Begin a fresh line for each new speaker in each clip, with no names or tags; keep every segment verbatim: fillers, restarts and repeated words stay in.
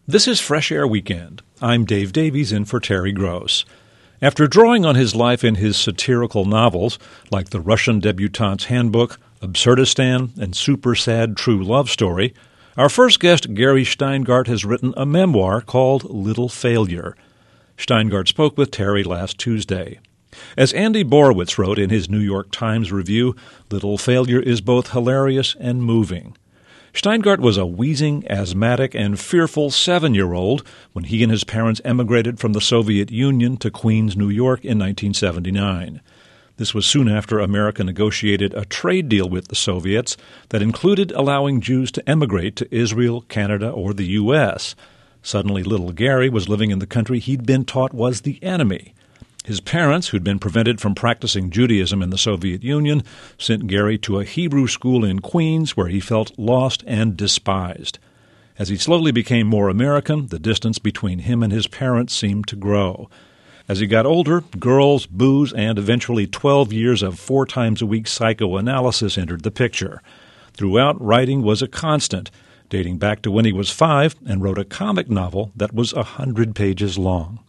This is Fresh Air Weekend. I'm Dave Davies in for Terry Gross. After drawing on his life in his satirical novels, like The Russian Debutante's Handbook, Absurdistan, and Super Sad True Love Story, our first guest, Gary Shteyngart, has written a memoir called Little Failure. Shteyngart spoke with Terry last Tuesday. As Andy Borowitz wrote in his New York Times review, Little Failure is both hilarious and moving. Shteyngart was a wheezing, asthmatic, and fearful seven-year-old when he and his parents emigrated from the Soviet Union to Queens, New York in nineteen seventy-nine. This was soon after America negotiated a trade deal with the Soviets that included allowing Jews to emigrate to Israel, Canada, or the U S. Suddenly, little Gary was living in the country he'd been taught was the enemy. His parents, who'd been prevented from practicing Judaism in the Soviet Union, sent Gary to a Hebrew school in Queens where he felt lost and despised. As he slowly became more American, the distance between him and his parents seemed to grow. As he got older, girls, booze, and eventually twelve years of four times a week psychoanalysis entered the picture. Throughout, writing was a constant, dating back to when he was five and wrote a comic novel that was a hundred pages long.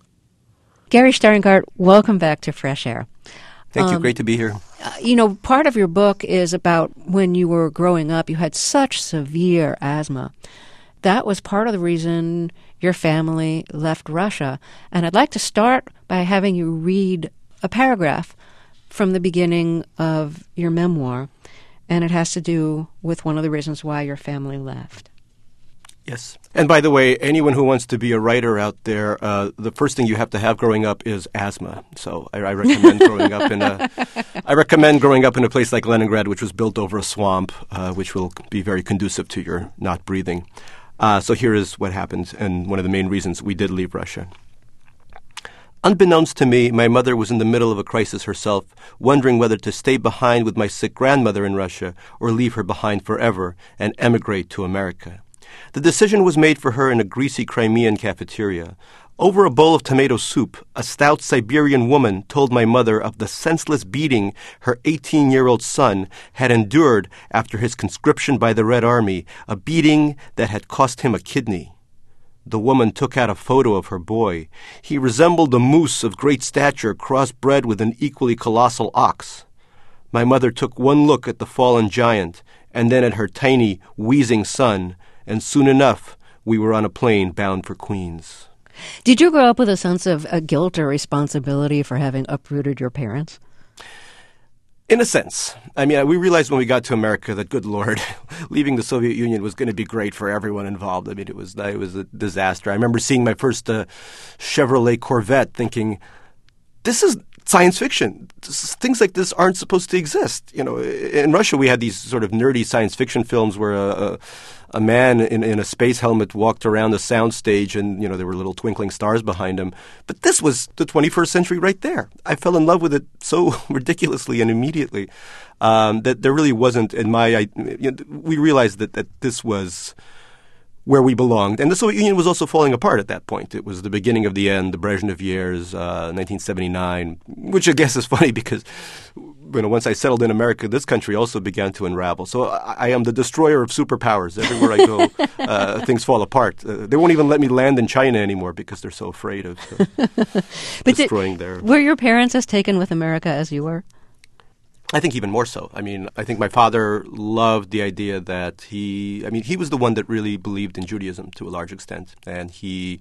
Gary Shteyngart, welcome back to Fresh Air.
Thank you.
Um,
Great to be here.
Uh, you know, part of your book is about when you were growing up, you had such severe asthma. That was part of the reason your family left Russia. And I'd like to start by having you read a paragraph from the beginning of your memoir, and it has to do with one of the reasons why your family left.
Yes. And by the way, anyone who wants to be a writer out there, uh, the first thing you have to have growing up is asthma. So I, I recommend growing up in a, I recommend growing up in a place like Leningrad, which was built over a swamp, uh, which will be very conducive to your not breathing. Uh, so here is what happened, and one of the main reasons we did leave Russia. Unbeknownst to me, my mother was in the middle of a crisis herself, wondering whether to stay behind with my sick grandmother in Russia or leave her behind forever and emigrate to America. The decision was made for her in a greasy Crimean cafeteria. Over a bowl of tomato soup, a stout Siberian woman told my mother of the senseless beating her eighteen-year-old son had endured after his conscription by the Red Army, a beating that had cost him a kidney. The woman took out a photo of her boy. He resembled a moose of great stature crossbred with an equally colossal ox. My mother took one look at the fallen giant and then at her tiny, wheezing son, and soon enough, we were on a plane bound for Queens.
Did you grow up with a sense of uh, guilt or responsibility for having uprooted your parents?
In a sense. I mean, we realized when we got to America that, good Lord, leaving the Soviet Union was going to be great for everyone involved. I mean, it was it was a disaster. I remember seeing my first uh, Chevrolet Corvette thinking, this is science fiction. Things like this aren't supposed to exist. You know, in Russia, we had these sort of nerdy science fiction films where a, a, a man in, in a space helmet walked around the soundstage and, you know, there were little twinkling stars behind him. But this was the twenty-first century right there. I fell in love with it so ridiculously and immediately um, that there really wasn't, in my, I, you know, we realized that, that this was where we belonged. And the Soviet Union was also falling apart at that point. It was the beginning of the end, the Brezhnev years, uh, nineteen seventy-nine, which I guess is funny because, you know, once I settled in America, this country also began to unravel. So I, I am the destroyer of superpowers. Everywhere I go, uh, things fall apart. Uh, they won't even let me land in China anymore because they're so afraid of uh, destroying
did,
their...
Were your parents as taken with America as you were?
I think even more so. I mean, I think my father loved the idea that he, I mean, he was the one that really believed in Judaism to a large extent. And he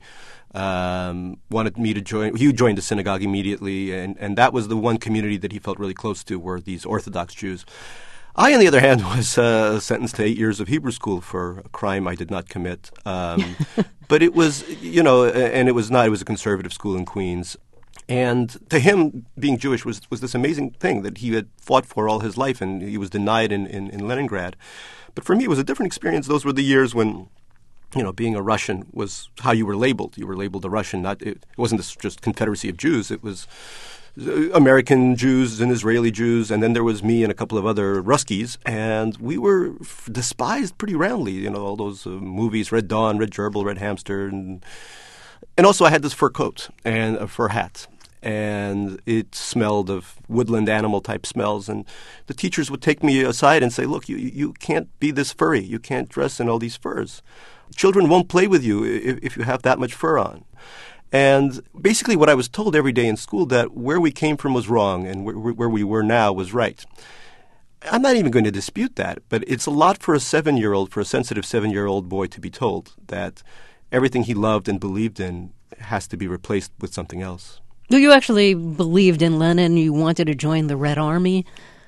um, wanted me to join, he joined the synagogue immediately. And, and that was the one community that he felt really close to, were these Orthodox Jews. I, on the other hand, was uh, sentenced to eight years of Hebrew school for a crime I did not commit. Um, but it was, you know, and it was not, it was a conservative school in Queens. And to him, being Jewish was, was this amazing thing that he had fought for all his life, and he was denied in, in, in Leningrad. But for me, it was a different experience. Those were the years when, you know, being a Russian was how you were labeled. You were labeled a Russian. Not it wasn't this just Confederacy of Jews. It was American Jews and Israeli Jews, and then there was me and a couple of other Ruskies, and we were f- despised pretty roundly. You know, all those uh, movies, Red Dawn, Red Gerbil, Red Hamster, and and also I had this fur coat and a fur hat. And it smelled of woodland animal type smells. And the teachers would take me aside and say, look, you, you can't be this furry. You can't dress in all these furs. children won't play with you if, if you have that much fur on. And basically what I was told every day in school, that where we came from was wrong and where, where we were now was right. I'm not even going to dispute that, but it's a lot for a seven-year-old, for a sensitive seven-year-old boy to be told that everything he loved and believed in has to be replaced with something else.
You actually believed in Lenin. You wanted to join the Red Army.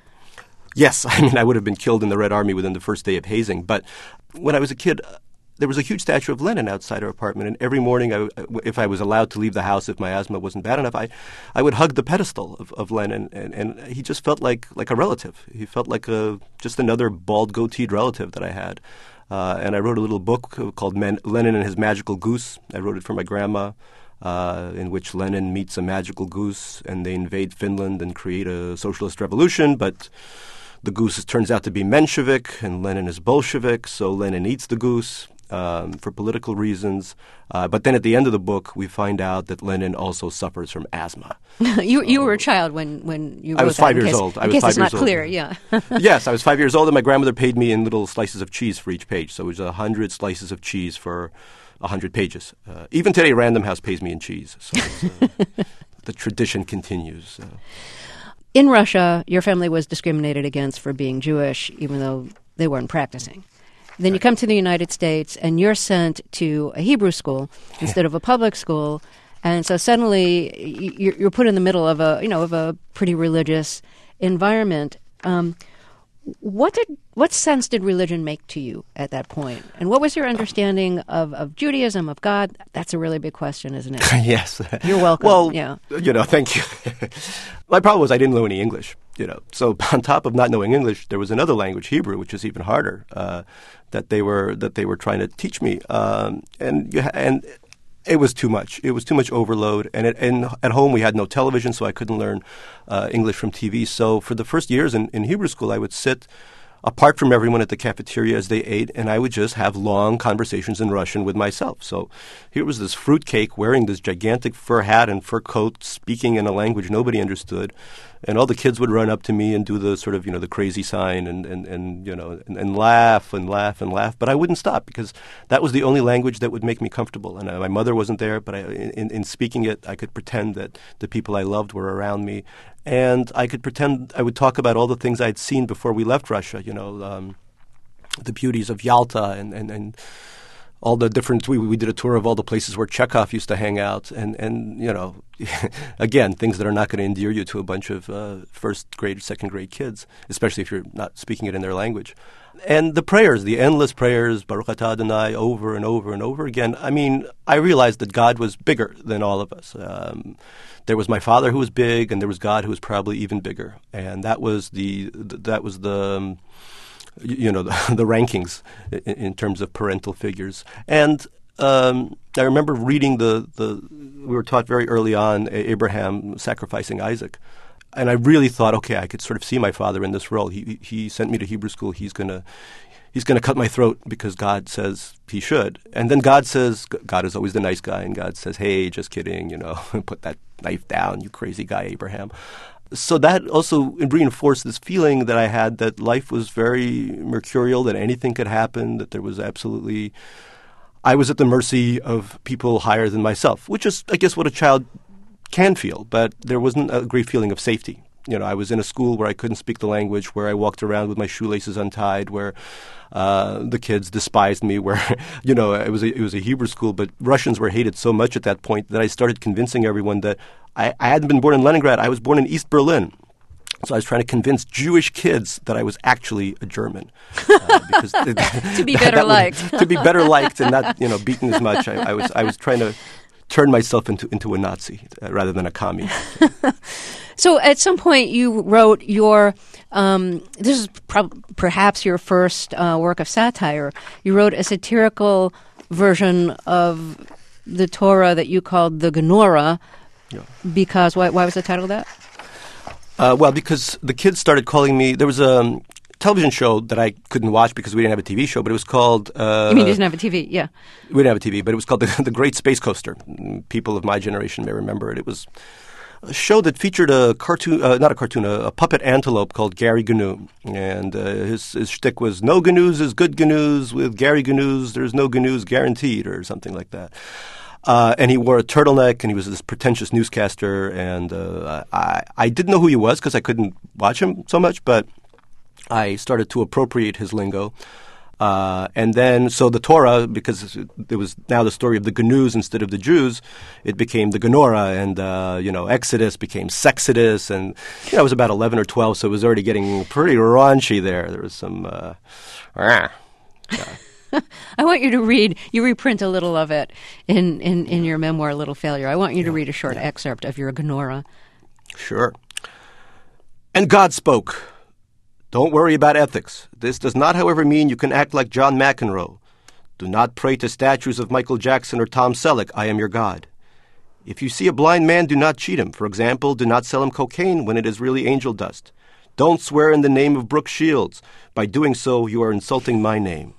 Yes. I mean, I would have been killed in the Red Army within the first day of hazing. But when I was a kid, there was a huge statue of Lenin outside our apartment. And every morning, I, if I was allowed to leave the house, if my asthma wasn't bad enough, I, I would hug the pedestal of, of Lenin. And, and he just felt like, like a relative. He felt like a, just another bald, goateed relative that I had. Uh, and I wrote a little book called Men- Lenin and His Magical Goose. I wrote it for my grandma. Uh, in which Lenin meets a magical goose and they invade Finland and create a socialist revolution. But the goose turns out to be Menshevik and Lenin is Bolshevik, so Lenin eats the goose um, for political reasons. Uh, but then at the end of the book, we find out that Lenin also suffers from asthma.
you
so,
you were a child when, when you wrote
I was
that,
five
in
years
case,
old. I
in
was
case
five
it's
years
not
old.
clear, yeah.
Yes, I was five years old, and my grandmother paid me in little slices of cheese for each page. So it was a hundred slices of cheese for one hundred pages. Uh, even today, Random House pays me in cheese. So uh, the tradition continues. Uh.
In Russia, your family was discriminated against for being Jewish, even though they weren't practicing. Then you come to the United States, and you're sent to a Hebrew school instead of a public school. And so suddenly you're, you're put in the middle of a, you know, of a pretty religious environment. Um, What did what sense did religion make to you at that point? And what was your understanding of, of Judaism, of God? That's a really big question, isn't it?
Yes.
You're welcome.
Well,
yeah.
you know, thank you. My problem was I didn't know any English, you know. So on top of not knowing English, there was another language, Hebrew, which is even harder, uh, that they were that they were trying to teach me. Um, and you ha- and it was too much. It was too much overload. And, it, and at home, we had no television, so I couldn't learn uh, English from T V. So for the first years in, in Hebrew school, I would sit apart from everyone at the cafeteria as they ate, and I would just have long conversations in Russian with myself. So here was this fruitcake wearing this gigantic fur hat and fur coat, speaking in a language nobody understood. And all the kids would run up to me and do the sort of, you know, the crazy sign and, and, and you know, and, and laugh and laugh and laugh. But I wouldn't stop because that was the only language that would make me comfortable. And uh, my mother wasn't there, but I, in, in speaking it, I could pretend that the people I loved were around me. And I could pretend I would talk about all the things I'd seen before we left Russia, you know, um, the beauties of Yalta and, and, and all the different, we, we did a tour of all the places where Chekhov used to hang out. And, and you know, again, things that are not going to endear you to a bunch of uh, first grade, second grade kids, especially if you're not speaking it in their language. And the prayers, the endless prayers, Baruch Atah Adonai, over and over and over again. I mean, I realized that God was bigger than all of us. Um, there was my father who was big, and there was God who was probably even bigger. And that was the, that was the, um, you know, the, the rankings in, in terms of parental figures. And um, I remember reading the, the, we were taught very early on Abraham sacrificing Isaac. And I really thought, okay, I could sort of see my father in this role. He he sent me to Hebrew school. He's gonna he's gonna cut my throat because God says he should. And then God says, God is always the nice guy, and God says, hey, just kidding, you know, put that knife down, you crazy guy, Abraham. So that also reinforced this feeling that I had that life was very mercurial, that anything could happen, that there was absolutely, I was at the mercy of people higher than myself, which is, I guess, what a child can feel, but there wasn't a great feeling of safety. You know, I was in a school where I couldn't speak the language, where I walked around with my shoelaces untied, where uh, the kids despised me, where, you know, it was a, it was a Hebrew school, but Russians were hated so much at that point that I started convincing everyone that I, I hadn't been born in Leningrad. I was born in East Berlin. So I was trying to convince Jewish kids that I was actually a German. Uh, because
to be better liked.
to be better liked and not, you know, beaten as much. I, I was I was trying to turn myself into, into a Nazi uh, rather than a commie.
So at some point you wrote your, um, this is prob- perhaps your first uh, work of satire. You wrote a satirical version of the Torah that you called the Gemara.
Yeah.
Because, why, why was the title of that?
Uh, well, because the kids started calling me, there was a um, television show that I couldn't watch because we didn't have a T V show, but it was called... Uh,
you mean you didn't have a T V? Yeah.
We didn't have a T V, but it was called The, the Great Space Coaster. People of my generation may remember it. It was a show that featured a cartoon, uh, not a cartoon, a, a puppet antelope called Gary Gnu. And uh, his, his shtick was, no gnu's is good gnu's. With Gary Gnu's, there's no gnu's guaranteed, or something like that. Uh, and he wore a turtleneck, and he was this pretentious newscaster. And uh, I, I didn't know who he was because I couldn't watch him so much, but I started to appropriate his lingo. Uh, and then, so the Torah, because it was now the story of the Gnus instead of the Jews, it became the Genorah, and, uh, you know, Exodus became Sexodus, and, you know, I was about eleven or twelve, so it was already getting pretty raunchy there. There was some, uh, ah, yeah.
I want you to read, you reprint a little of it in, in, in your memoir, Little Failure. I want you to read a short yeah. excerpt of your Genorah.
Sure. And God spoke. Don't worry about ethics. This does not, however, mean you can act like John McEnroe. Do not pray to statues of Michael Jackson or Tom Selleck. I am your God. If you see a blind man, do not cheat him. For example, do not sell him cocaine when it is really angel dust. Don't swear in the name of Brooke Shields. By doing so, you are insulting my name.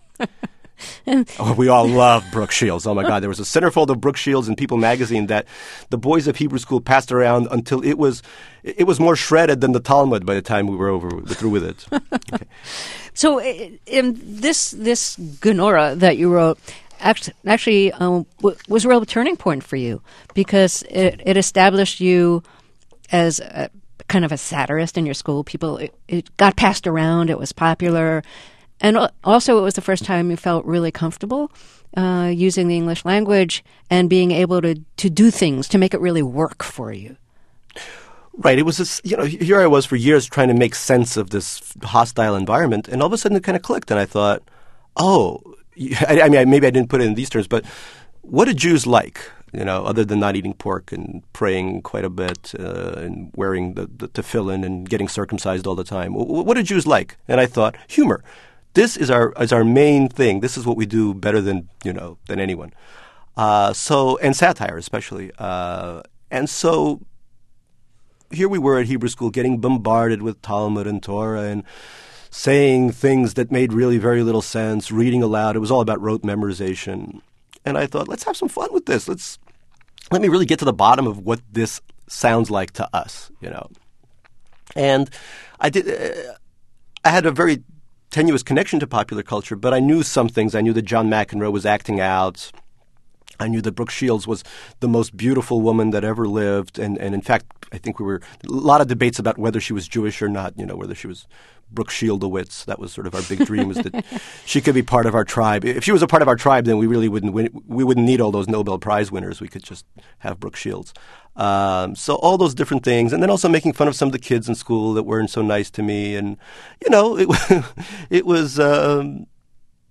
Oh, we all love Brooke Shields. Oh, my God. There was a centerfold of Brooke Shields in People magazine that the boys of Hebrew school passed around until it was it was more shredded than the Talmud by the time we were over through with it. Okay.
So in this this Genorah that you wrote actually, actually um, w- was a real turning point for you because it, it established you as a, kind of a satirist in your school. People, it, it got passed around. It was popular. And also, it was the first time you felt really comfortable uh, using the English language and being able to, to do things, to make it really work for you.
Right. It was this, you know, here I was for years trying to make sense of this hostile environment, and all of a sudden it kind of clicked, and I thought, oh, I, I mean, maybe I didn't put it in these terms, but what do Jews like? You know, other than not eating pork and praying quite a bit uh, and wearing the, the tefillin and getting circumcised all the time. What do Jews like? And I thought, humor. This is our is our main thing. This is what we do better than you know than anyone. Uh, so and satire especially. Uh, and so here we were at Hebrew school, getting bombarded with Talmud and Torah and saying things that made really very little sense. Reading aloud. It was all about rote memorization. And I thought, let's have some fun with this. Let's let me really get to the bottom of what this sounds like to us. You know. And I did. Uh, I had a very tenuous connection to popular culture, but I knew some things. I knew that John McEnroe was acting out. I knew that Brooke Shields was the most beautiful woman that ever lived. And, and in fact, I think we were – a lot of debates about whether she was Jewish or not, you know, whether she was Brooke Shieldowitz. That was sort of our big dream, was that she could be part of our tribe. If she was a part of our tribe, then we really wouldn't win, we wouldn't need all those Nobel Prize winners. We could just have Brooke Shields. Um, so all those different things. And then also making fun of some of the kids in school that weren't so nice to me. And, you know, it, it was um, –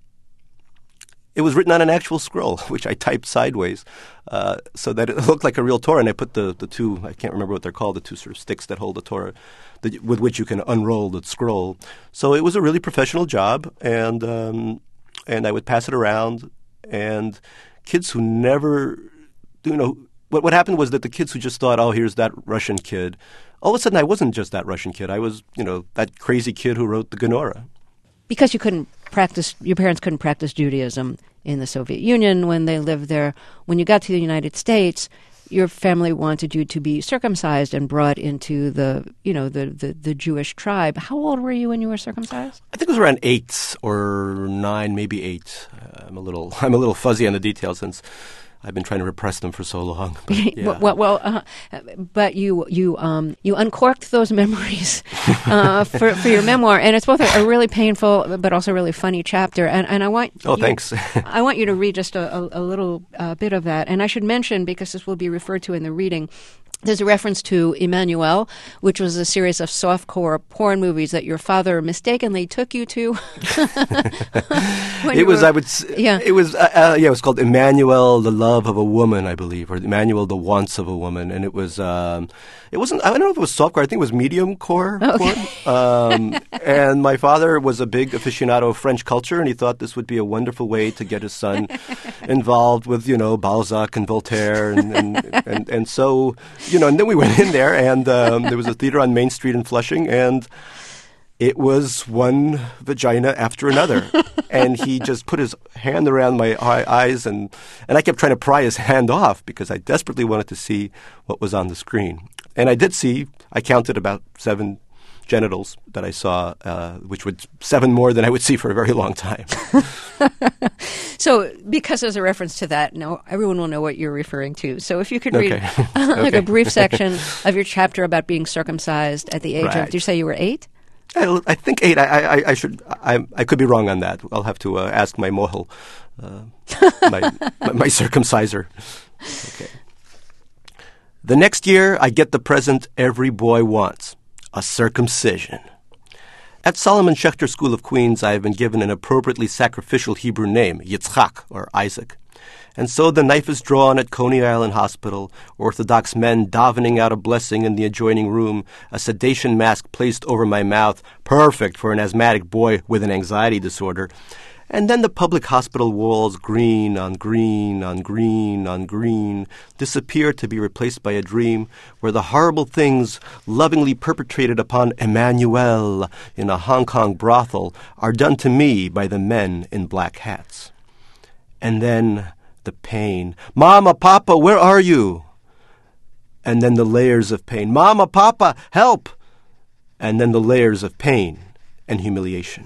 it was written on an actual scroll, which I typed sideways uh, so that it looked like a real Torah. And I put the, the two, I can't remember what they're called, the two sort of sticks that hold the Torah, that, with which you can unroll the scroll. So it was a really professional job, and um, and I would pass it around. And kids who never, you know, what, what happened was that the kids who just thought, oh, here's that Russian kid, all of a sudden I wasn't just that Russian kid. I was, you know, that crazy kid who wrote the Genorah.
Because you couldn't practice, your parents couldn't practice Judaism in the Soviet Union when they lived there. When you got to the United States, your family wanted you to be circumcised and brought into the, you know, the, the, the Jewish tribe. How old were you when you were circumcised?
I think it was around eight or nine, maybe eight. Uh, I'm a little, I'm a little fuzzy on the details since I've been trying to repress them for so long. But, yeah.
well, well uh, but you you um, you uncorked those memories uh, for for your memoir, and it's both a, a really painful but also really funny chapter. And and I want
oh
you,
thanks.
I want you to read just a, a, a little uh, bit of that. And I should mention, because this will be referred to in the reading, there's a reference to Emmanuel, which was a series of softcore porn movies that your father mistakenly took you to.
It was,
were,
I would, yeah. It was, uh, uh, yeah, it was called Emmanuel, the Love of a Woman, I believe, or Emmanuel, the Wants of a Woman, and it was, um, it wasn't, I don't know if it was softcore. I think it was medium core
okay.
porn. Um, and my father was a big aficionado of French culture, and he thought this would be a wonderful way to get his son involved with, you know, Balzac and Voltaire, and and, and, and so. You know, and then we went in there, and um, there was a theater on Main Street in Flushing, and it was one vagina after another. And he just put his hand around my eyes, and, and I kept trying to pry his hand off because I desperately wanted to see what was on the screen. And I did see, I counted about seven genitals that I saw, uh, which would seven more than I would see for a very long time.
So, because there's a reference to that, no, everyone will know what you're referring to. So, if you could read
Okay.
like
Okay.
a brief section of your chapter about being circumcised at the age of,
Right.
did you say you were eight?
I, I think eight. I, I, I should. I, I could be wrong on that. I'll have to uh, ask my mohel, uh, my, my, my circumciser. Okay. The next year, I get the present every boy wants: a circumcision. At Solomon Schechter School of Queens, I have been given an appropriately sacrificial Hebrew name, Yitzchak, or Isaac. And so the knife is drawn at Coney Island Hospital, Orthodox men davening out a blessing in the adjoining room, a sedation mask placed over my mouth, perfect for an asthmatic boy with an anxiety disorder. And then the public hospital walls, green on green on green on green, disappear to be replaced by a dream where the horrible things lovingly perpetrated upon Emmanuel in a Hong Kong brothel are done to me by the men in black hats. And then the pain. Mama, Papa, where are you? And then the layers of pain. Mama, Papa, help! And then the layers of pain and humiliation.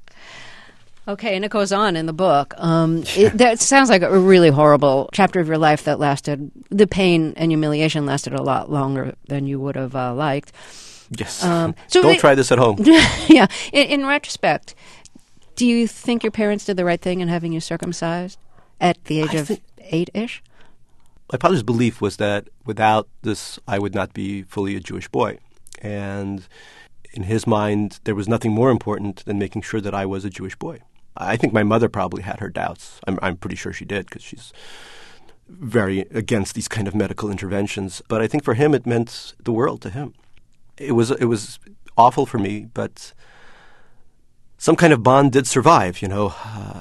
Okay, and it goes on in the book. Um, it, that sounds like a really horrible chapter of your life that lasted, the pain and humiliation lasted a lot longer than you would have uh, liked.
Yes.
Um, so
Don't
they-
try this at home.
yeah. In, in retrospect, do you think your parents did the right thing in having you circumcised at the age
I
of
think-
eight-ish?
My father's belief was that without this, I would not be fully a Jewish boy. And in his mind, there was nothing more important than making sure that I was a Jewish boy. I think my mother probably had her doubts. I'm, I'm pretty sure she did because she's very against these kind of medical interventions. But I think for him, it meant the world to him. It was it was awful for me, but some kind of bond did survive, you know. Uh,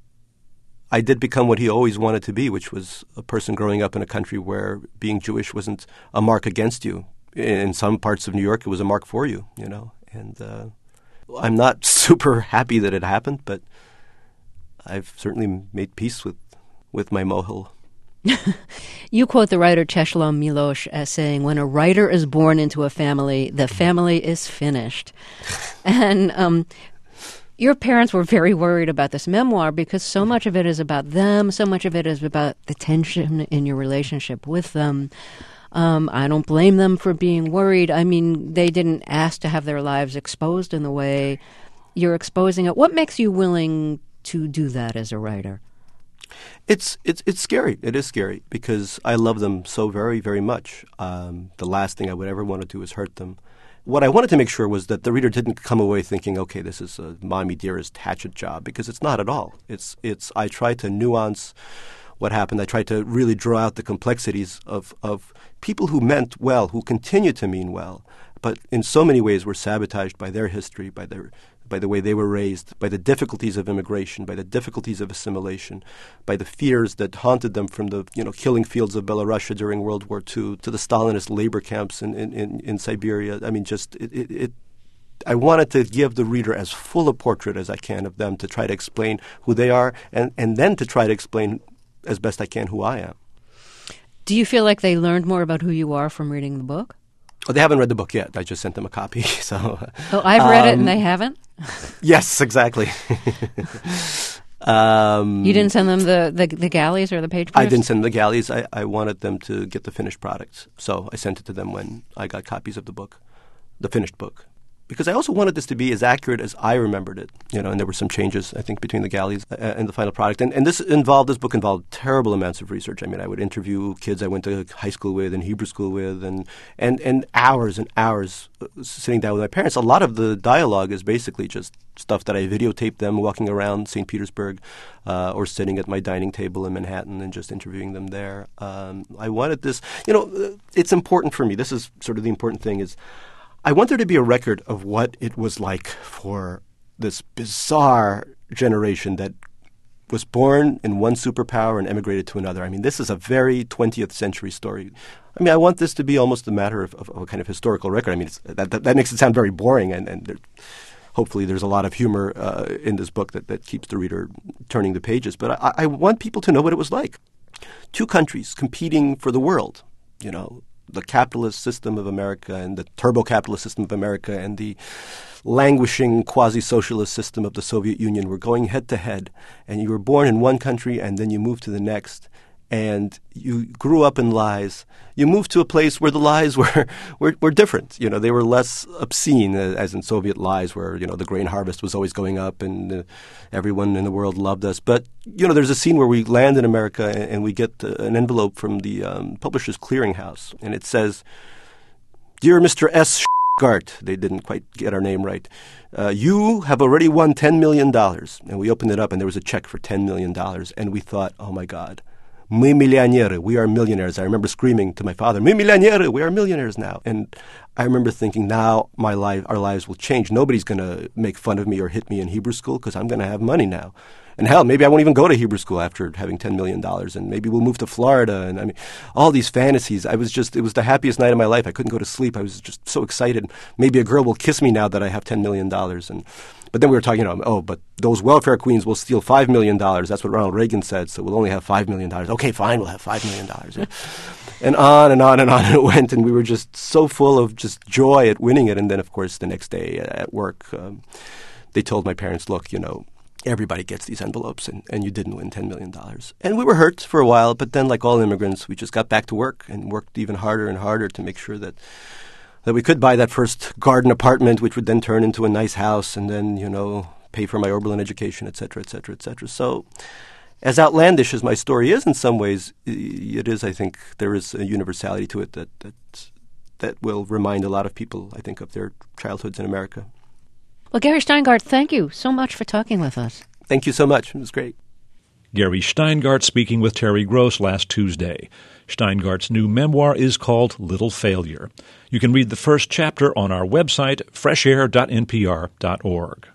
I did become what he always wanted to be, which was a person growing up in a country where being Jewish wasn't a mark against you. In some parts of New York, it was a mark for you, you know. And uh, I'm not super happy that it happened, but I've certainly made peace with, with my mohel.
You quote the writer Czesław Miłosz as saying, when a writer is born into a family, the family is finished. And um, your parents were very worried about this memoir because so much of it is about them, so much of it is about the tension in your relationship with them. Um, I don't blame them for being worried. I mean, they didn't ask to have their lives exposed in the way you're exposing it. What makes you willing to do that as a writer?
It's it's it's scary. It is scary because I love them so very, very much. Um, the last thing I would ever want to do is hurt them. What I wanted to make sure was that the reader didn't come away thinking, okay, this is a mommy dearest hatchet job, because it's not at all. It's it's I try to nuance what happened. I try to really draw out the complexities of, of people who meant well, who continue to mean well, but in so many ways were sabotaged by their history, by their by the way they were raised, by the difficulties of immigration, by the difficulties of assimilation, by the fears that haunted them from the you know killing fields of Belarusia during World War Two to the Stalinist labor camps in, in, in, in Siberia. I mean, just it, it, it I wanted to give the reader as full a portrait as I can of them, to try to explain who they are, and, and then to try to explain as best I can who I am.
Do you feel like they learned more about who you are from reading the book?
Oh, they haven't read the book yet. I just sent them a copy. So,
Oh, I've read it
um,
and they haven't?
yes, exactly. um,
You didn't send them the, the, the galleys or the page proofs?
I didn't send them the galleys. I, I wanted them to get the finished product. So I sent it to them when I got copies of the book, the finished book. Because I also wanted this to be as accurate as I remembered it, you know, and there were some changes, I think, between the galleys and the final product. And, and this involved, this book involved terrible amounts of research. I mean, I would interview kids I went to high school with and Hebrew school with, and, and, and hours and hours sitting down with my parents. A lot of the dialogue is basically just stuff that I videotaped them walking around Saint Petersburg uh, or sitting at my dining table in Manhattan and just interviewing them there. Um, I wanted this, you know, it's important for me. This is sort of the important thing is, I want there to be a record of what it was like for this bizarre generation that was born in one superpower and emigrated to another. I mean, this is a very twentieth century story. I mean, I want this to be almost a matter of, of, of a kind of historical record. I mean, it's, that, that that makes it sound very boring, and, and there, hopefully there's a lot of humor uh, in this book that, that keeps the reader turning the pages. But I, I want people to know what it was like. Two countries competing for the world, you know, the capitalist system of America and the turbo-capitalist system of America and the languishing quasi-socialist system of the Soviet Union were going head-to-head. And you were born in one country and then you moved to the next. And you grew up in lies. You moved to a place where the lies were, were, were different. You know, they were less obscene, uh, as in Soviet lies, where, you know, the grain harvest was always going up and uh, everyone in the world loved us. But, you know, there's a scene where we land in America and, and we get uh, an envelope from the um, Publishers Clearinghouse. And it says, "Dear Mister S. Gart," they didn't quite get our name right, uh, "you have already won ten million dollars. And we opened it up and there was a check for ten million dollars. And we thought, oh, my God. "Мы миллионеры, we are millionaires." I remember screaming to my father, "Мы миллионеры, we are millionaires now." And I remember thinking, now my life, our lives will change. Nobody's going to make fun of me or hit me in Hebrew school because I'm going to have money now. And hell, maybe I won't even go to Hebrew school after having ten million dollars, and maybe we'll move to Florida. And I mean, all these fantasies. I was just, it was the happiest night of my life. I couldn't go to sleep. I was just so excited. Maybe a girl will kiss me now that I have ten million dollars. And But then we were talking, you know, oh, but those welfare queens will steal five million dollars. That's what Ronald Reagan said, so we'll only have five million dollars. Okay, fine, we'll have five million dollars. Yeah. And on and on and on it went, and we were just so full of just joy at winning it. And then, of course, the next day at work, um, they told my parents, look, you know, everybody gets these envelopes, and, and you didn't win ten million dollars. And we were hurt for a while, but then, like all immigrants, we just got back to work and worked even harder and harder to make sure that that we could buy that first garden apartment, which would then turn into a nice house, and then, you know, pay for my Oberlin education, et cetera, et cetera, et cetera. So as outlandish as my story is in some ways, it is, I think, there is a universality to it that that, that will remind a lot of people, I think, of their childhoods in America.
Well, Gary Shteyngart, thank you so much for talking with us.
Thank you so much. It was great.
Gary Shteyngart speaking with Terry Gross last Tuesday. Steingart's new memoir is called Little Failure. You can read the first chapter on our website, fresh air dot n p r dot org.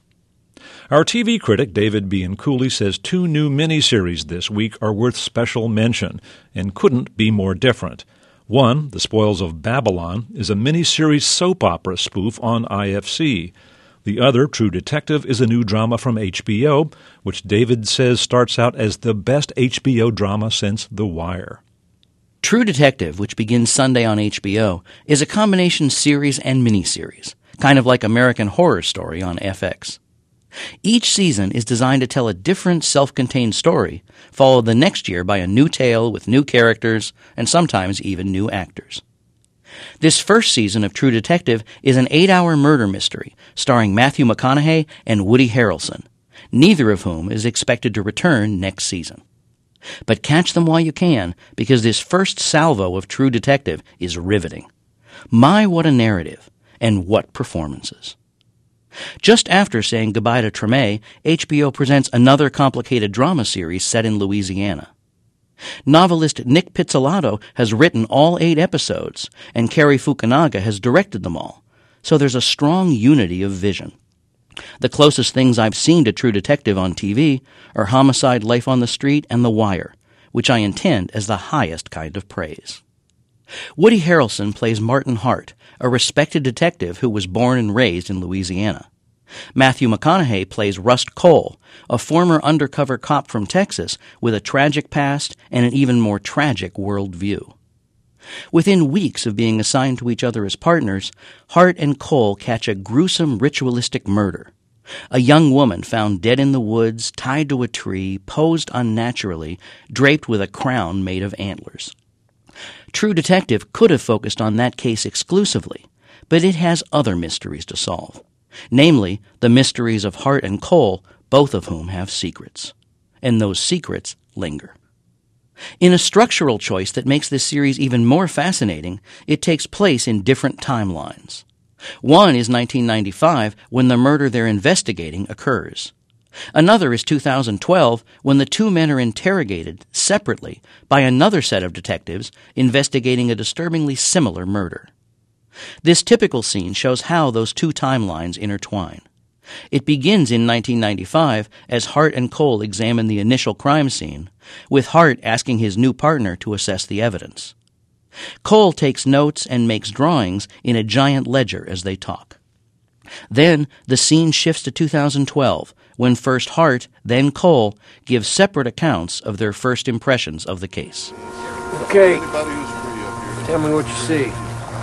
Our T V critic, David Bianculli, says two new miniseries this week are worth special mention and couldn't be more different. One, The Spoils of Babylon, is a miniseries soap opera spoof on I F C. The other, True Detective, is a new drama from H B O, which David says starts out as the best H B O drama since The Wire.
True Detective, which begins Sunday on H B O, is a combination series and miniseries, kind of like American Horror Story on F X. Each season is designed to tell a different self-contained story, followed the next year by a new tale with new characters and sometimes even new actors. This first season of True Detective is an eight-hour murder mystery starring Matthew McConaughey and Woody Harrelson, neither of whom is expected to return next season. But catch them while you can, because this first salvo of True Detective is riveting. My, what a narrative, and what performances. Just after saying goodbye to Treme, H B O presents another complicated drama series set in Louisiana. Novelist Nick Pizzolatto has written all eight episodes, and Cary Fukunaga has directed them all, so there's a strong unity of vision. The closest things I've seen to True Detective on T V are Homicide: Life on the Street and The Wire, which I intend as the highest kind of praise. Woody Harrelson plays Martin Hart, a respected detective who was born and raised in Louisiana. Matthew McConaughey plays Rust Cole, a former undercover cop from Texas with a tragic past and an even more tragic worldview. Within weeks of being assigned to each other as partners, Hart and Cole catch a gruesome ritualistic murder. A young woman found dead in the woods, tied to a tree, posed unnaturally, draped with a crown made of antlers. True Detective could have focused on that case exclusively, but it has other mysteries to solve. Namely, the mysteries of Hart and Cole, both of whom have secrets. And those secrets linger. In a structural choice that makes this series even more fascinating, it takes place in different timelines. One is nineteen ninety-five, when the murder they're investigating occurs. Another is two thousand twelve, when the two men are interrogated separately by another set of detectives investigating a disturbingly similar murder. This typical scene shows how those two timelines intertwine. It begins in nineteen ninety-five as Hart and Cole examine the initial crime scene, with Hart asking his new partner to assess the evidence. Cole takes notes and makes drawings in a giant ledger as they talk. Then the scene shifts to two thousand twelve, when first Hart, then Cole, give separate accounts of their first impressions of the case.
Okay, tell me what you see.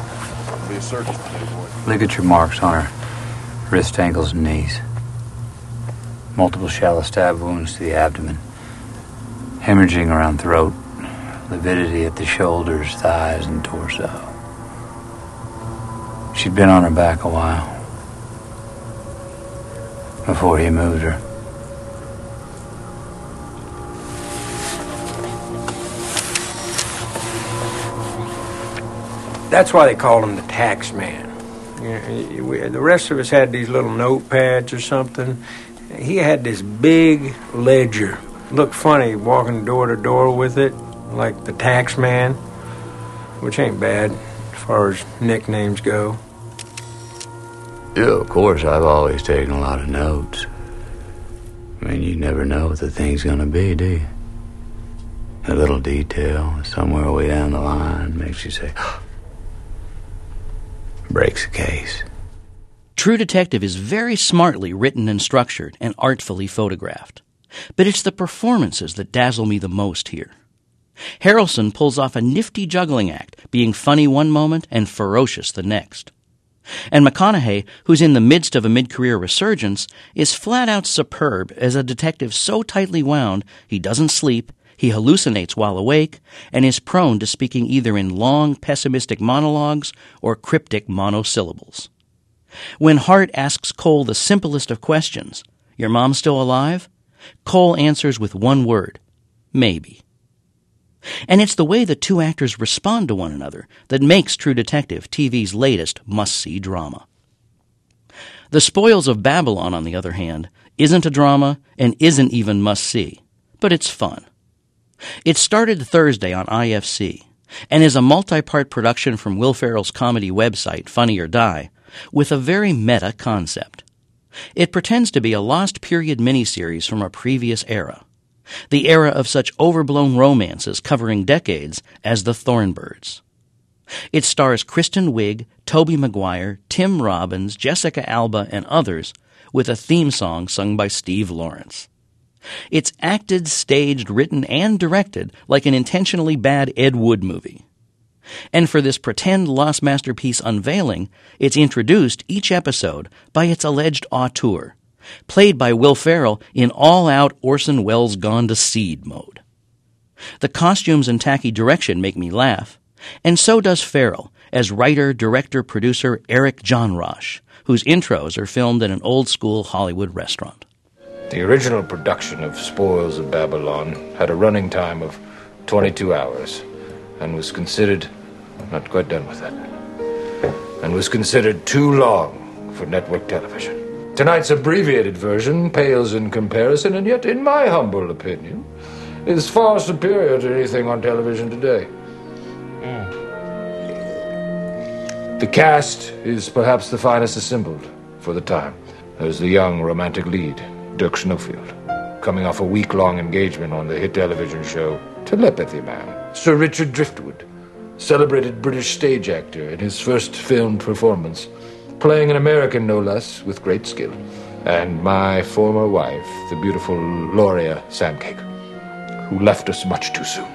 Ligature marks on her wrist, ankles, and knees. Multiple shallow stab wounds to the abdomen. Hemorrhaging around throat. Lividity at the shoulders, thighs, and torso. She'd been on her back a while before he moved her.
That's why they called him the tax man. You know, we, the rest of us had these little notepads or something. He had this big ledger. Looked funny walking door to door with it, like the tax man, which ain't bad as far as nicknames go.
Yeah, of course, I've always taken a lot of notes. I mean, you never know what the thing's gonna be, do you? A little detail somewhere way down the line makes you say, breaks the case.
True Detective is very smartly written and structured and artfully photographed. But it's the performances that dazzle me the most here. Harrelson pulls off a nifty juggling act, being funny one moment and ferocious the next. And McConaughey, who's in the midst of a mid-career resurgence, is flat-out superb as a detective so tightly wound he doesn't sleep, he hallucinates while awake, and is prone to speaking either in long, pessimistic monologues or cryptic monosyllables. When Hart asks Cole the simplest of questions, "Your mom still alive?" Cole answers with one word, "Maybe." And it's the way the two actors respond to one another that makes True Detective T V's latest must-see drama. The Spoils of Babylon, on the other hand, isn't a drama and isn't even must-see, but it's fun. It started Thursday on I F C and is a multi-part production from Will Ferrell's comedy website, Funny or Die, with a very meta concept. It pretends to be a lost period miniseries from a previous era, the era of such overblown romances covering decades as The Thornbirds. It stars Kristen Wiig, Tobey Maguire, Tim Robbins, Jessica Alba, and others, with a theme song sung by Steve Lawrence. It's acted, staged, written, and directed like an intentionally bad Ed Wood movie. And for this pretend lost masterpiece unveiling, it's introduced each episode by its alleged auteur, played by Will Ferrell in all-out Orson Welles gone to seed mode. The costumes and tacky direction make me laugh, and so does Ferrell as writer, director, producer Eric Johnrosh, whose intros are filmed in an old-school Hollywood restaurant.
The original production of Spoils of Babylon had a running time of twenty-two hours and was considered, not quite done with that, and was considered too long for network television. Tonight's abbreviated version pales in comparison, and yet, in my humble opinion, is far superior to anything on television today. Mm. The cast is perhaps the finest assembled for the time. There's the young romantic lead, Dirk Schofield, coming off a week-long engagement on the hit television show Telepathy Man. Sir Richard Driftwood, celebrated British stage actor in his first filmed performance, playing an American no less with great skill. And my former wife, the beautiful Gloria Sandcake, who left us much too soon.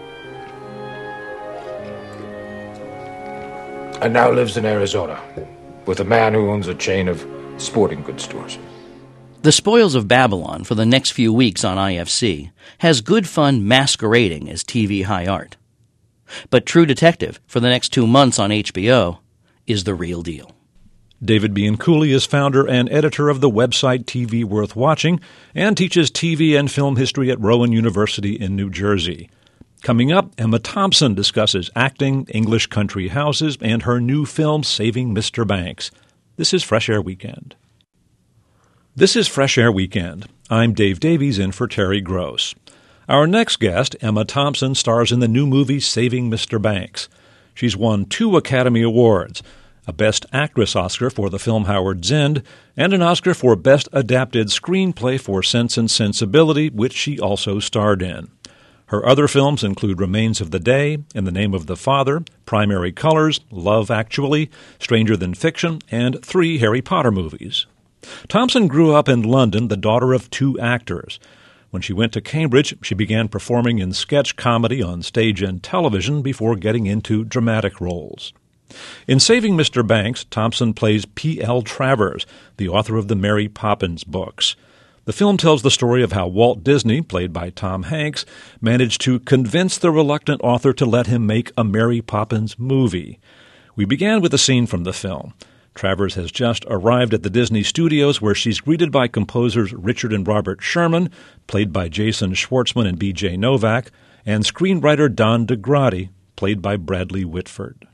And now lives in Arizona with a man who owns a chain of sporting goods stores.
The Spoils of Babylon for the next few weeks on I F C has good fun masquerading as T V high art. But True Detective for the next two months on H B O is the real deal.
David Bianculli is founder and editor of the website T V Worth Watching and teaches T V and film history at Rowan University in New Jersey. Coming up, Emma Thompson discusses acting, English country houses, and her new film Saving Mister Banks. This is Fresh Air Weekend. This is Fresh Air Weekend. I'm Dave Davies in for Terry Gross. Our next guest, Emma Thompson, stars in the new movie Saving Mister Banks. She's won two Academy Awards, a Best Actress Oscar for the film Howard Zinn, and an Oscar for Best Adapted Screenplay for Sense and Sensibility, which she also starred in. Her other films include Remains of the Day, In the Name of the Father, Primary Colors, Love Actually, Stranger Than Fiction, and three Harry Potter movies. Thompson grew up in London, the daughter of two actors. When she went to Cambridge, she began performing in sketch comedy on stage and television before getting into dramatic roles. In Saving Mister Banks, Thompson plays P L Travers, the author of the Mary Poppins books. The film tells the story of how Walt Disney, played by Tom Hanks, managed to convince the reluctant author to let him make a Mary Poppins movie. We began with a scene from the film. Travers has just arrived at the Disney studios where she's greeted by composers Richard and Robert Sherman, played by Jason Schwartzman and B J Novak, and screenwriter Don DeGrady, played by Bradley Whitford.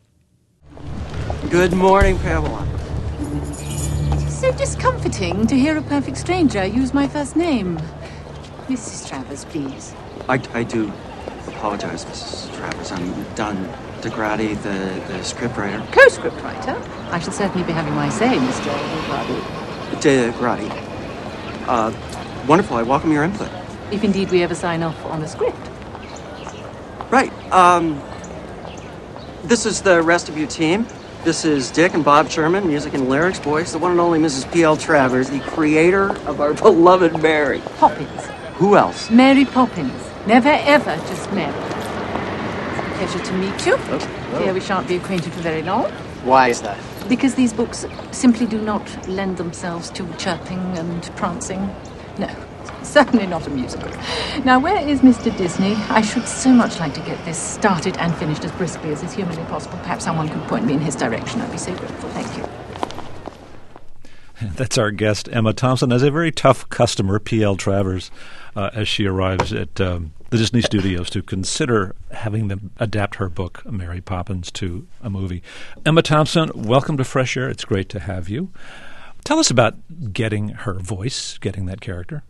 Good morning, Pamela.
So discomforting to hear a perfect stranger use my first name. Missus Travers, please.
I, I do apologize, Missus Travers. I'm Don DeGrady, the, the scriptwriter.
Co-scriptwriter? I shall certainly be having my say, Mister DeGrady.
DeGrady. Uh, wonderful. I welcome your input.
If indeed we ever sign off on the script.
Right. Um, this is the rest of your team. This is Dick and Bob Sherman, music and lyrics voice, the one and only Missus P L Travers, the creator of our beloved Mary.
Poppins.
Who else?
Mary Poppins. Never, ever just Mary. It's a pleasure to meet you.
Oh, oh.
Fear we shan't be acquainted for very long.
Why is that?
Because these books simply do not lend themselves to chirping and prancing. No, certainly not a musical. Now, where is Mister Disney? I should so much like to get this started and finished as briskly as is humanly possible. Perhaps someone could point me in his direction. I'd be so grateful. Thank you.
That's our guest, Emma Thompson, as a very tough customer, P L Travers, uh, as she arrives at um, the Disney studios to consider having them adapt her book, Mary Poppins, to a movie. Emma Thompson, welcome to Fresh Air. It's great to have you. Tell us about getting her voice, getting that character.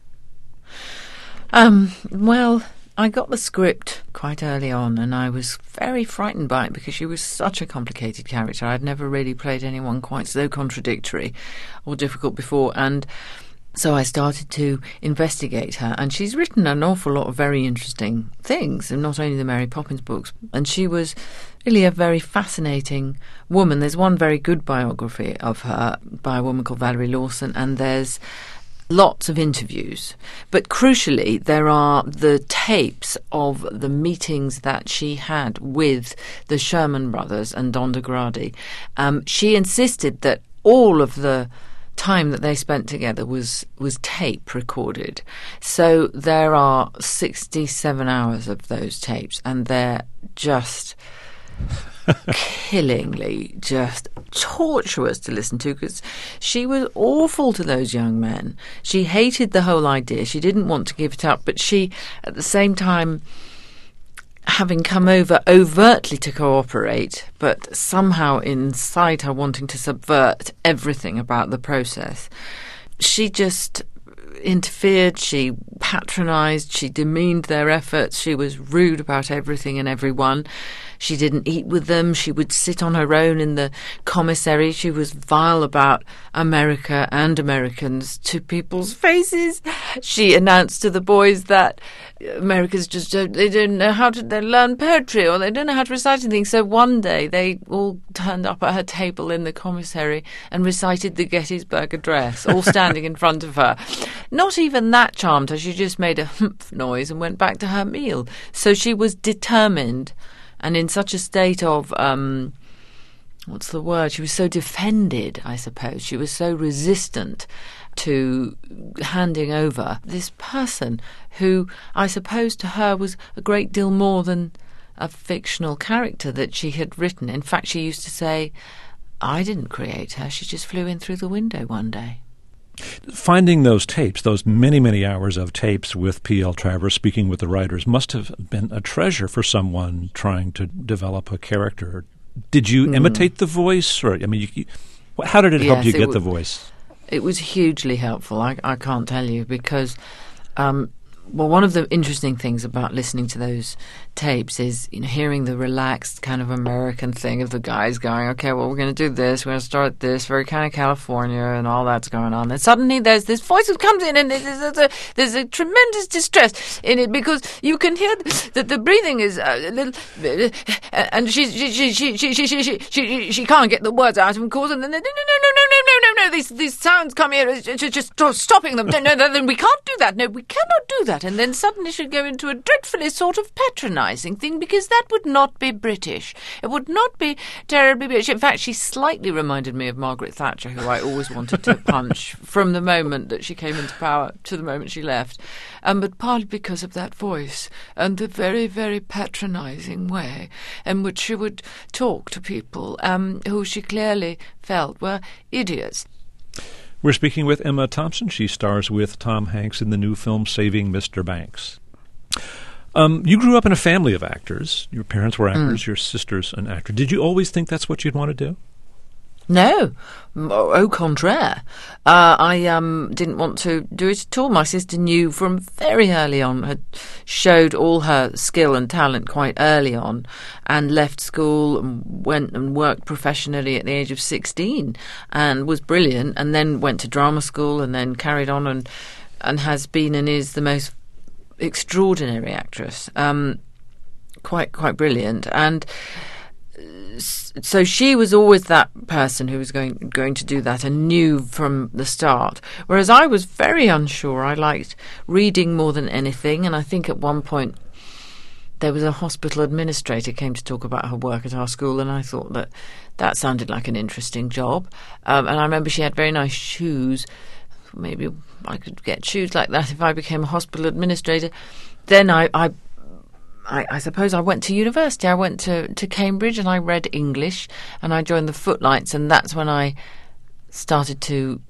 Um, well, I got the script quite early on, and I was very frightened by it because she was such a complicated character. I'd never really played anyone quite so contradictory or difficult before, and so I started to investigate her, and she's written an awful lot of very interesting things, and not only the Mary Poppins books, and she was really a very fascinating woman. There's one very good biography of her by a woman called Valerie Lawson, and there's lots of interviews. But crucially, there are the tapes of the meetings that she had with the Sherman brothers and Don DeGrady. Um, she insisted that all of the time that they spent together was was tape recorded. So there are sixty-seven hours of those tapes, and they're just killingly just torturous to listen to, because she was awful to those young men. She hated the whole idea. She didn't want to give it up, but she, at the same time, having come over overtly to cooperate, but somehow inside her wanting to subvert everything about the process, she just interfered, she patronised, she demeaned their efforts, she was rude about everything and everyone. She didn't eat with them. She would sit on her own in the commissary. She was vile about America and Americans to people's faces. She announced to the boys that Americans just don't, they don't know how to they learn poetry, or they don't know how to recite anything. So one day they all turned up at her table in the commissary and recited the Gettysburg Address, all standing in front of her. Not even that charmed her. She just made a humph noise and went back to her meal. So she was determined, and in such a state of, um, what's the word? She was so defended, I suppose. She was so resistant to handing over this person who, I suppose, to her was a great deal more than a fictional character that she had written. In fact, she used to say, I didn't create her. She just flew in through the window one day.
Finding those tapes, those many, many hours of tapes with P L Travers speaking with the writers, must have been a treasure for someone trying to develop a character. Did you mm. imitate the voice? Or I mean, you, you, how did it
yes,
help you
it
get
w-
the voice?
It was hugely helpful. I, I can't tell you, because um, Well, one of the interesting things about listening to those tapes is, you know, hearing the relaxed kind of American thing of the guys going, okay, well, we're going to do this, we're going to start this, very kind of California, and all that's going on. And suddenly there's this voice that comes in, and there's a, there's a tremendous distress in it, because you can hear that the breathing is a little, and she she she she she she she she, she, she can't get the words out, of course, and then no no no no no no no no these these sounds come here, just just stopping them. No, no, no, we can't do that. No, we cannot do that. And then suddenly she'd go into a dreadfully sort of patronising thing, because that would not be British. It would not be terribly British. In fact, she slightly reminded me of Margaret Thatcher, who I always wanted to punch from the moment that she came into power to the moment she left. Um, but partly because of that voice and the very, very patronising way in which she would talk to people um, who she clearly felt were idiots.
We're speaking with Emma Thompson. She stars with Tom Hanks in the new film Saving Mister Banks. Um, you grew up in a family of actors. Your parents were actors. Mm. Your sister's an actor. Did you always think that's what you'd want to do?
No, au contraire. Uh, I um, didn't want to do it at all. My sister knew from very early on, had showed all her skill and talent quite early on, and left school and went and worked professionally at the age of sixteen, and was brilliant, and then went to drama school, and then carried on and and has been and is the most extraordinary actress. Um, quite quite brilliant. And so she was always that person who was going going to do that, and knew from the start. Whereas I was very unsure. I liked reading more than anything, and I think at one point there was a hospital administrator came to talk about her work at our school, and I thought that that sounded like an interesting job. Um, and I remember she had very nice shoes. Maybe I could get shoes like that if I became a hospital administrator. Then I... I I, I suppose I went to university. I went to, to Cambridge, and I read English, and I joined the Footlights, and that's when I started to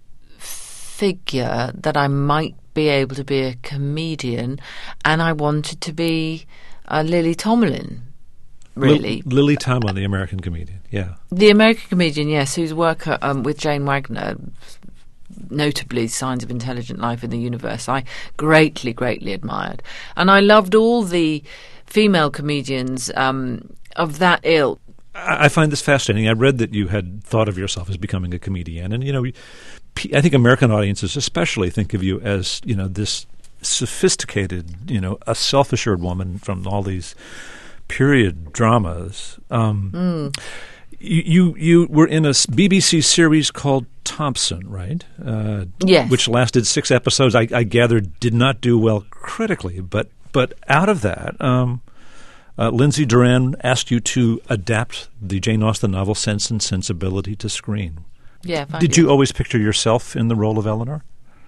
figure that I might be able to be a comedian, and I wanted to be a Lily Tomlin, really.
L- Lily Tomlin, the American comedian, yeah.
The American comedian, yes, whose work um, with Jane Wagner, notably Signs of Intelligent Life in the Universe, I greatly, greatly admired. And I loved all the female comedians um, of that ilk.
I find this fascinating. I read that you had thought of yourself as becoming a comedian, and you know, I think American audiences especially think of you as, you know, this sophisticated, you know, a self-assured woman from all these period dramas. Um, mm. You, you you were in a B B C series called Thompson, right? Uh,
yes.
Which lasted six episodes. I, I gather did not do well critically, but but out of that, um, uh, Lindsay Duran asked you to adapt the Jane Austen novel Sense and Sensibility to screen.
Yeah.
Did you always picture yourself in the role of Eleanor?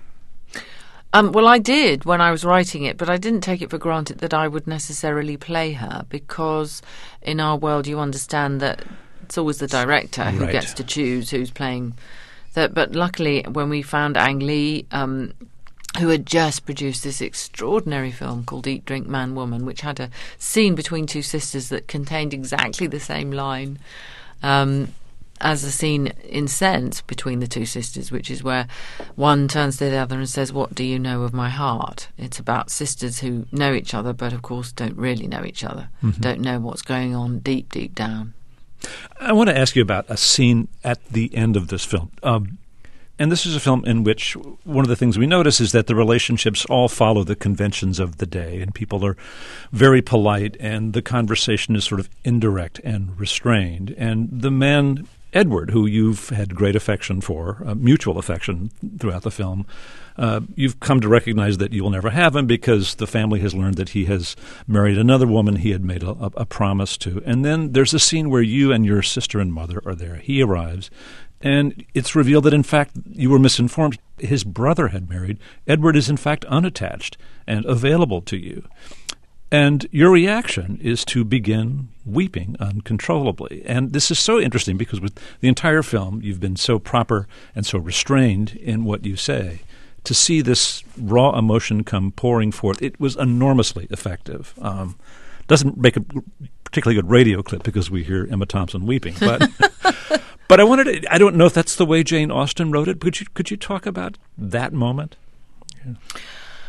Um, well, I did when I was writing it, but I didn't take it for granted that I would necessarily play her, because in our world you understand that it's always the director who
right.
gets to choose who's playing that. But luckily, when we found Ang Lee, um, who had just produced this extraordinary film called Eat, Drink, Man, Woman, which had a scene between two sisters that contained exactly the same line um, as the scene in Sense between the two sisters, which is where one turns to the other and says, "What do you know of my heart?" It's about sisters who know each other, but of course don't really know each other, mm-hmm. don't know what's going on deep, deep down.
I want to ask you about a scene at the end of this film. Um, and this is a film in which one of the things we notice is that the relationships all follow the conventions of the day, and people are very polite, and the conversation is sort of indirect and restrained. And the man, Edward, who you've had great affection for, uh, mutual affection throughout the film, uh, you've come to recognize that you will never have him because the family has learned that he has married another woman he had made a, a, a promise to. And then there's a scene where you and your sister and mother are there. He arrives, and it's revealed that, in fact, you were misinformed. His brother had married. Edward is, in fact, unattached and available to you. And your reaction is to begin weeping uncontrollably. And this is so interesting because with the entire film, you've been so proper and so restrained in what you say. To see this raw emotion come pouring forth, it was enormously effective. Um, doesn't make a particularly good radio clip because we hear Emma Thompson weeping. But but I wanted to, I don't know if that's the way Jane Austen wrote it. Could you, could you talk about that moment? Yeah.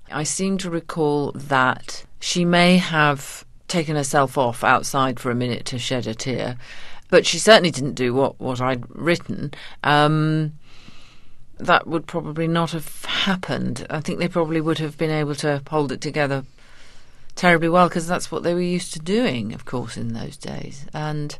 I seem to recall that she may have taken herself off outside for a minute to shed a tear, but she certainly didn't do what, what I'd written. Um, that would probably not have happened. I think they probably would have been able to hold it together terribly well, because that's what they were used to doing, of course, in those days. And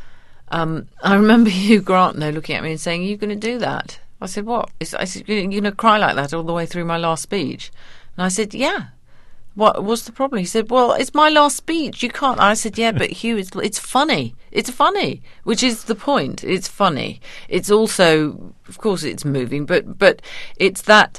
um, I remember Hugh Grant now looking at me and saying, "Are you going to do that?" I said, "What?" I said, "You're going to cry like that all the way through my last speech?" And I said, "Yeah." "What was the problem?" He said, "Well, it's my last speech. You can't." I said, "Yeah, but Hugh, it's, it's funny. It's funny," which is the point. It's funny. It's also, of course, it's moving, but but it's that,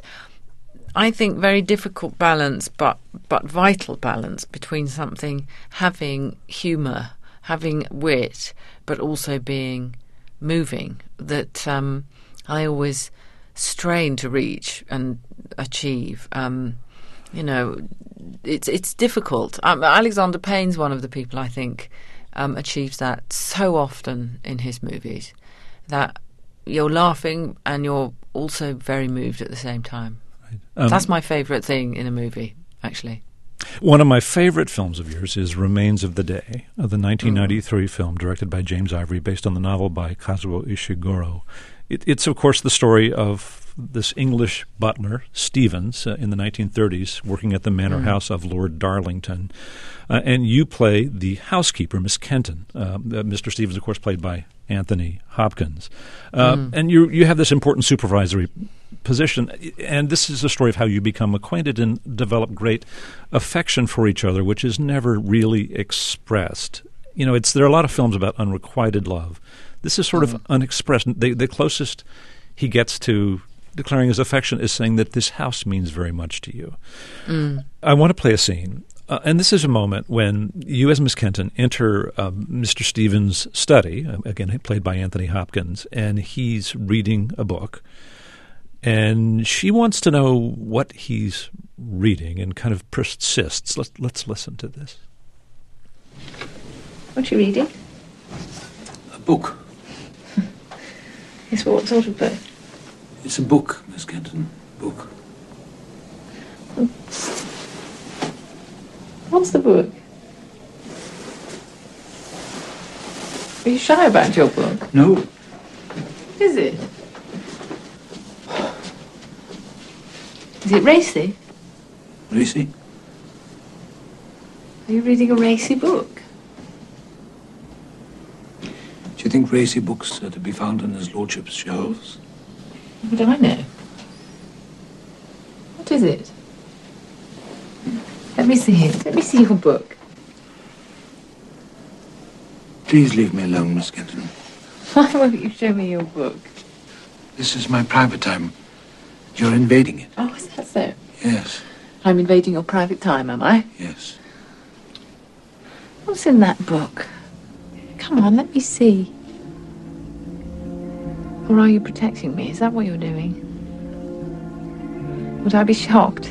I think, very difficult balance, but but vital balance between something having humour, having wit, but also being moving, that um, I always strain to reach and achieve. Um, you know, it's it's difficult. Um, Alexander Payne's one of the people I think um, achieves that so often in his movies, that you're laughing and you're also very moved at the same time. Um, That's my favourite thing in a movie, actually.
One of my favourite films of yours is Remains of the Day, uh, the nineteen ninety-three mm. film directed by James Ivory, based on the novel by Kazuo Ishiguro. It, it's, of course, the story of this English butler, Stevens, uh, in the nineteen thirties, working at the manor mm. house of Lord Darlington. Uh, and you play the housekeeper, Miss Kenton. Uh, Mister Stevens, of course, played by Anthony Hopkins. Uh, mm. And you you have this important supervisory position, and this is a story of how you become acquainted and develop great affection for each other, which is never really expressed. You know, it's there are a lot of films about unrequited love. This is sort mm. of unexpressed. The, the closest he gets to declaring his affection is saying that this house means very much to you. Mm. I want to play a scene, uh, and this is a moment when you as Miss Kenton enter uh, Mister Stevens' study, uh, again played by Anthony Hopkins, and he's reading a book. And she wants to know what he's reading and kind of persists. Let's, let's listen to this.
What are you reading?
A book.
Yes, well, what sort of book?
It's a book, Miss Kenton. Book.
What's the book? Are you shy about your book?
No.
Is it? Is it racy?
Racy?
Are you reading a racy book?
Do you think racy books are to be found on his lordship's shelves?
What do I know? What is it? Let me see it. Let me see your book.
Please leave me alone, Miss Kenton.
Why won't you show me your book?
This is my private time. You're invading it.
Oh, is that so?
Yes.
I'm invading your private time, am I?
Yes.
What's in that book? Come on, let me see. Or are you protecting me? Is that what you're doing? Would I be shocked?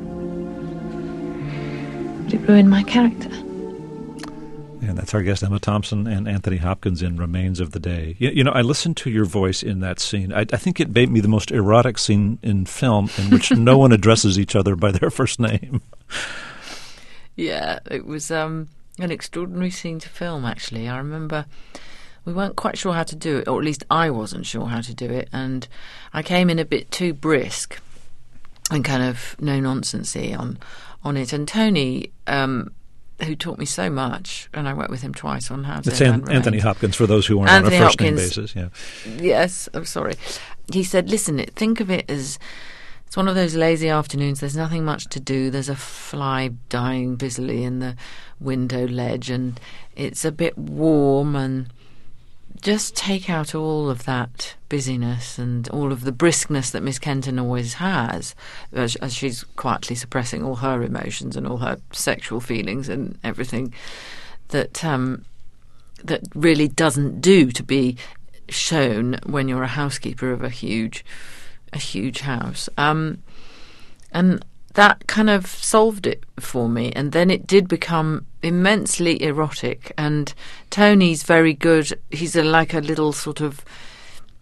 Would it ruin my character?
And that's our guest, Emma Thompson, and Anthony Hopkins in Remains of the Day. You, you know, I listened to your voice in that scene. I, I think it made me the most erotic scene in film in which no one addresses each other by their first name.
Yeah, it was um, an extraordinary scene to film, actually. I remember we weren't quite sure how to do it, or at least I wasn't sure how to do it, and I came in a bit too brisk and kind of no-nonsensy on, on it. And Tony... Um, who taught me so much, and I worked with him twice on How to
It's An- Anthony Hopkins, for those who aren't
Anthony
on a first-name
Hopkins,
basis. Yeah.
Yes, I'm sorry. He said, listen, think of it as, it's one of those lazy afternoons, there's nothing much to do, there's a fly dying busily in the window ledge, and it's a bit warm, and just take out all of that busyness and all of the briskness that Miss Kenton always has, as, as she's quietly suppressing all her emotions and all her sexual feelings and everything that um, that really doesn't do to be shown when you're a housekeeper of a huge, a huge house. Um, and that kind of solved it for me, and then it did become immensely erotic. And Tony's very good. He's a, like a little sort of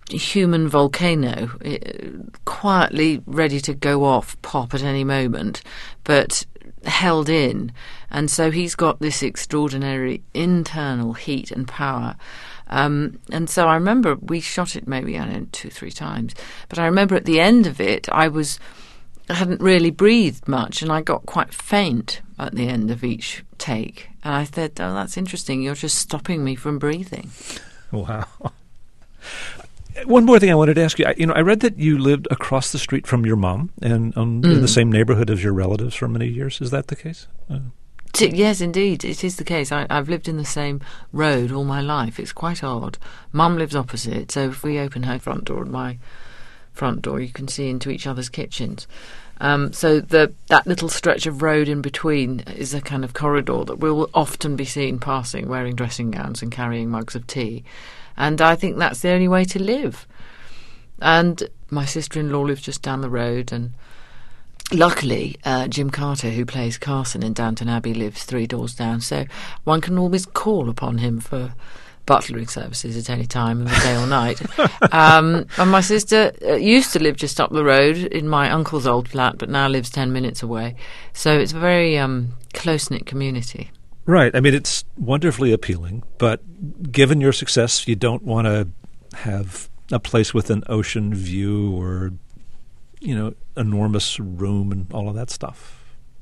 human volcano, quietly ready to go off, pop at any moment, but held in. And so he's got this extraordinary internal heat and power. Um, and so I remember we shot it maybe, I don't know, two, three times. But I remember at the end of it, I was I hadn't really breathed much, and I got quite faint at the end of each take. And I said, oh, that's interesting. You're just stopping me from breathing.
Wow. One more thing I wanted to ask you. I, you know, I read that you lived across the street from your mom and um, mm. in the same neighborhood as your relatives for many years. Is that the case? Uh,
yes, indeed. It is the case. I, I've lived in the same road all my life. It's quite odd. Mum lives opposite, so if we open her front door and my front door, you can see into each other's kitchens. Um, so the that little stretch of road in between is a kind of corridor that will often be seen passing, wearing dressing gowns and carrying mugs of tea. And I think that's the only way to live. And my sister-in-law lives just down the road, and luckily uh, Jim Carter, who plays Carson in Downton Abbey, lives three doors down, so one can always call upon him for butlering services at any time of the day or night. Um, and my sister uh, used to live just up the road in my uncle's old flat, but now lives ten minutes away. So it's a very um, close-knit community.
Right. I mean, it's wonderfully appealing, but given your success, you don't want to have a place with an ocean view or, you know, enormous room and all of that stuff.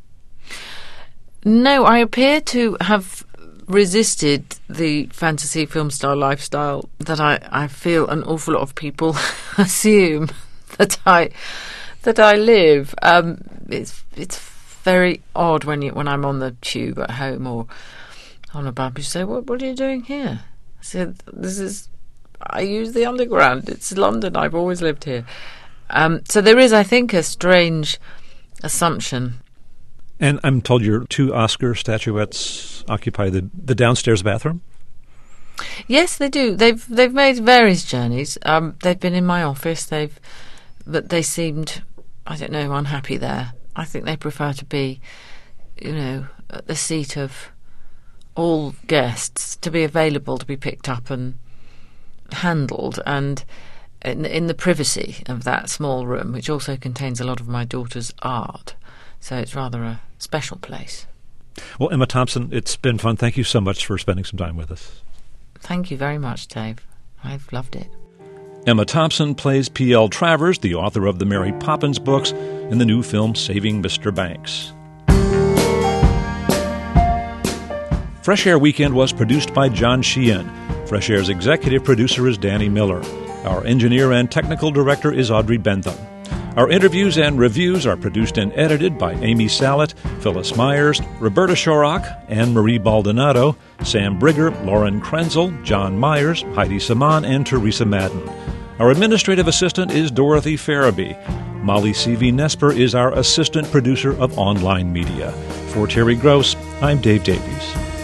No, I appear to have resisted the fantasy film star lifestyle that I, I feel an awful lot of people assume that I that I live. Um, it's it's very odd when you when I'm on the tube at home or on a bus. You say, "What what are you doing here?" I said, "This is I use the underground. It's London. I've always lived here." Um, so there is, I think, a strange assumption.
And I'm told your two Oscar statuettes occupy the, the downstairs bathroom?
Yes, they do. They've they've made various journeys. Um, they've been in my office. They've, but they seemed, I don't know, unhappy there. I think they prefer to be, you know, at the seat of all guests, to be available, to be picked up and handled, and in, in the privacy of that small room, which also contains a lot of my daughter's art. So it's rather a special place.
Well, Emma Thompson, it's been fun. Thank you so much for spending some time with us.
Thank you very much, Dave. I've loved it.
Emma Thompson plays P L Travers, the author of the Mary Poppins books, in the new film Saving Mister Banks. Fresh Air Weekend was produced by John Sheehan. Fresh Air's executive producer is Danny Miller. Our engineer and technical director is Audrey Bentham. Our interviews and reviews are produced and edited by Amy Sallet, Phyllis Myers, Roberta Shorrock, Anne-Marie Baldonado, Sam Brigger, Lauren Krenzel, John Myers, Heidi Saman, and Teresa Madden. Our administrative assistant is Dorothy Farabee. Molly C V. Nesper is our assistant producer of online media. For Terry Gross, I'm Dave Davies.